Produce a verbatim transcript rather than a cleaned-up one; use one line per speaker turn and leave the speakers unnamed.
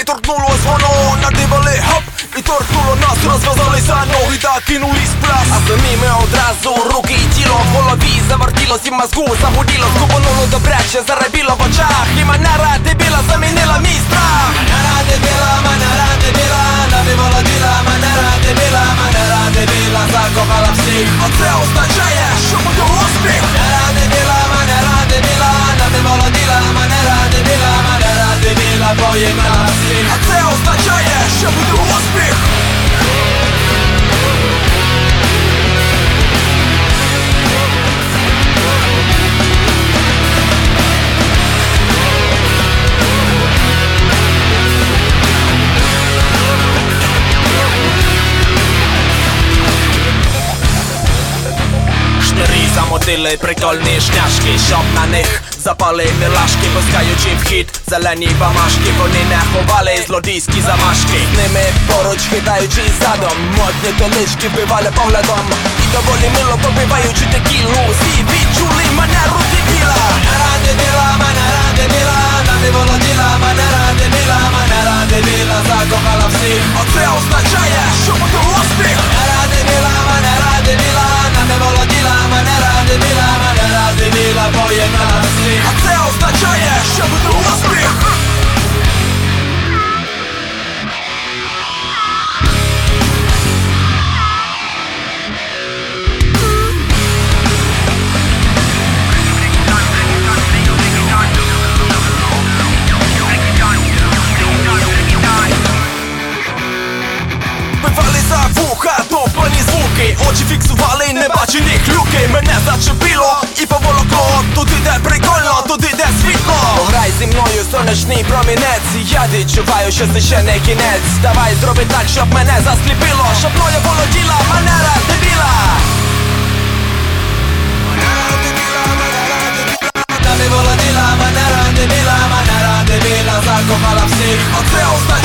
торкнуло звоно, надивали хоп, і торкнуло нас, розв'язали за ноги та кинули з пляс. А самі ми одразу руки і тіло в голові завертілось і мозгу загуділо, скупонуло добряче, зарабіло в очах, і манера дебіла замінила мій страх. Манера дебіла, манера дебіла, навіволоділа, манера дебіла, манера дебіла, закохала всіх. Оце означає, що буде успіх. Манера дебіла, манера дебіла, навіволоділа, манера дебіла, манера дебіла, поєднала всіх. А це означає, що буде успіх. Замотили прикольні шняшки, щоб на них запалити лашки, пускаючи в хід зелені бамашки. Вони не ховали злодійські замашки, з ними поруч хитаючи задом, модні телички вбивали поглядом, і доволі мило попиваючи текілу, всі відчули манеру дебіла. Манера дебіла, манера дебіла, навіволоділа, манера дебіла, манера дебіла, закохала всіх. Оце означає, що буде успіх. Манера дебіла, манера дебіла, навіволоділа, манера дебіла, манера дебіла, поєднала всіх. А це означає, що буде успіх. Бивали за вуха, топані звуки, очі фіксували небачені глюки. Мене зачепило і поволокло туди, де прикольно, туди, де світло. Пограй зі мною сонячний промінець, я відчуваю, що це ще не кінець. Давай зроби так, щоб мене засліпило, щоб мною володіла манера дебіла. Манера дебіла, манера дебіла, навіволоділа, манера дебіла, манера дебіла, закохала всіх. Оце означає